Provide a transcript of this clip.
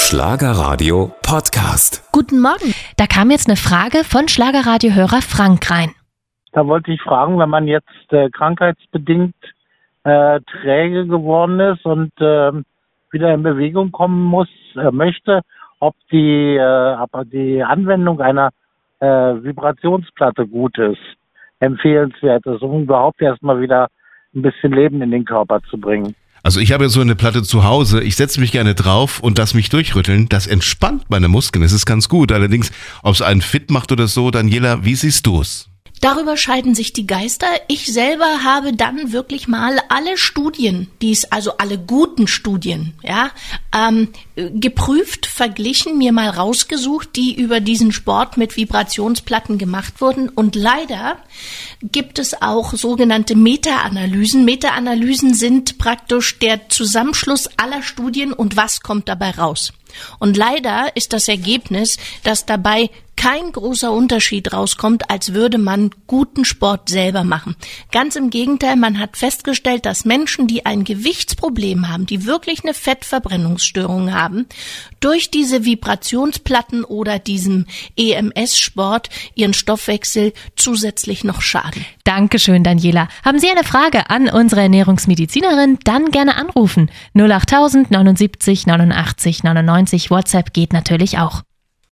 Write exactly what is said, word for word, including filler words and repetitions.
Schlagerradio Podcast. Guten Morgen. Da kam jetzt eine Frage von Schlagerradio-Hörer Frank rein. Da wollte ich fragen, wenn man jetzt äh, krankheitsbedingt äh, träge geworden ist und äh, wieder in Bewegung kommen muss, äh, möchte, ob die, äh, aber die Anwendung einer äh, Vibrationsplatte gut ist, empfehlenswert ist, um überhaupt erstmal wieder ein bisschen Leben in den Körper zu bringen. Also ich habe ja so eine Platte zu Hause, ich setze mich gerne drauf und lasse mich durchrütteln. Das entspannt meine Muskeln, das ist ganz gut. Allerdings, ob es einen fit macht oder so, Daniela, wie siehst du es? Darüber scheiden sich die Geister. Ich selber habe dann wirklich mal alle Studien, die es, also alle guten Studien, ja, ähm, geprüft, verglichen, mir mal rausgesucht, die über diesen Sport mit Vibrationsplatten gemacht wurden. Und leider gibt es auch sogenannte Meta-Analysen. Meta-Analysen sind praktisch der Zusammenschluss aller Studien und was kommt dabei raus. Und leider ist das Ergebnis, dass dabei kein großer Unterschied rauskommt, als würde man guten Sport selber machen. Ganz im Gegenteil, man hat festgestellt, dass Menschen, die ein Gewichtsproblem haben, die wirklich eine Fettverbrennungsstörung haben, durch diese Vibrationsplatten oder diesem E M S-Sport ihren Stoffwechsel zusätzlich noch schaden. Dankeschön, Daniela. Haben Sie eine Frage an unsere Ernährungsmedizinerin? Dann gerne anrufen. null acht tausend neunundsiebzig neunundachtzig neunundneunzig. WhatsApp geht natürlich auch.